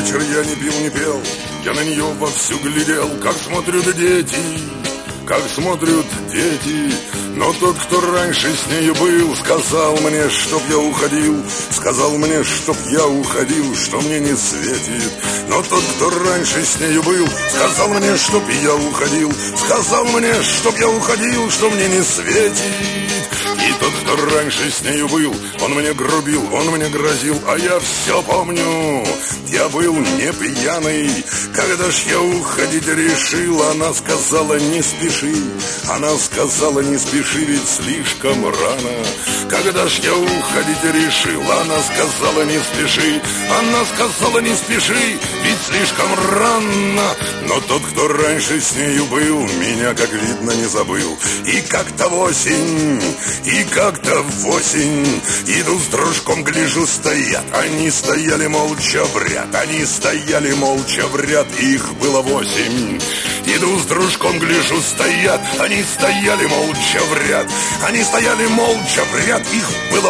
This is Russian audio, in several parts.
вечер я не пил, не пел, я на нее вовсю глядел, как смотрят дети, как смотрят дети. Но тот, кто раньше с нею был, сказал мне, чтоб я уходил, сказал мне, чтоб я уходил, что мне не светит. Но тот, кто раньше с нею был, сказал мне, чтоб я уходил, сказал мне, чтоб я уходил, что мне не светит. И тот, кто раньше с нею был, он мне грубил, он мне грозил, а я все помню. Я был не пьяный, когда ж я уходить решил. Она сказала, не спеши, она сказала, не спеши, ведь слишком рано. Когда ж я уходить решил, она сказала, не спеши, она сказала, не спеши, ведь слишком рано. Но тот, кто раньше с нею был, меня, как видно, не забыл. И как-то в осень, и как-то в осень иду с дружком, гляжу, стоят. Они стояли молча в ряд, они стояли молча в ряд, их было 8. Иду с дружком, гляжу, стоят. Они стояли молча в ряд, они стояли молча в ряд, их было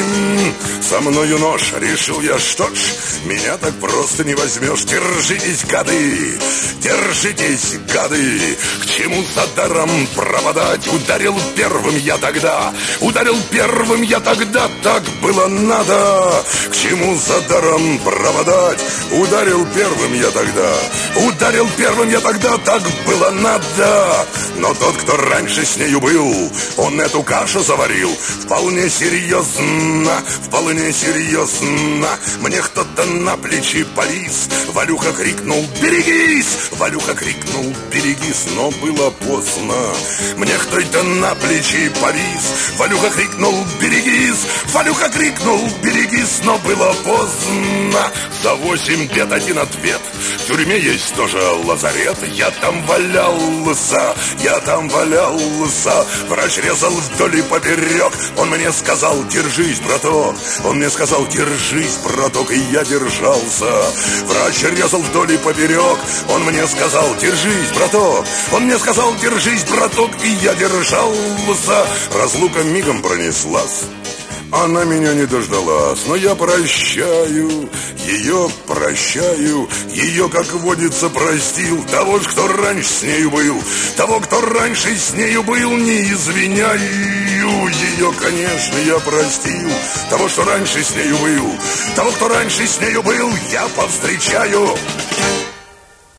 8. Со мною нож, решил я, что ж, меня так просто не возьмешь. Держитесь, гады, держитесь, гады, к чему за даром пропадать? Ударил первым я тогда, ударил первым я тогда, так было надо. К чему за даром пропадать? Ударил первым я тогда, ударил первым я тогда, так было надо. Но тот, кто раньше с нею был, он эту кашу заварил вполне серьезно, вполне серьезно. Мне кто-то на плечи повис, Валюха крикнул, берегись! Валюха крикнул, берегись, но было поздно. Мне кто-то на плечи повис, Валюха крикнул, берегись! Валюха крикнул, берегись, но было поздно. За 8 лет один ответ, в тюрьме есть тоже лазарет. Я там валялся, я там валялся. Врач резал вдоль и поперек. Он мне сказал, держись, браток. Он мне сказал, держись, браток, и я держался. Врач резал вдоль и поперек. Он мне сказал, держись, браток. Он мне сказал, держись, браток, и я держался. Разлука мигом пронеслась, она меня не дождалась, но я прощаю, ее, как водится, простил. Того ж, кто раньше с нею был, того, кто раньше с нею был, не извиняю. Ее, конечно, я простил. Того, что раньше с нею был, того, кто раньше с нею был, я повстречаю.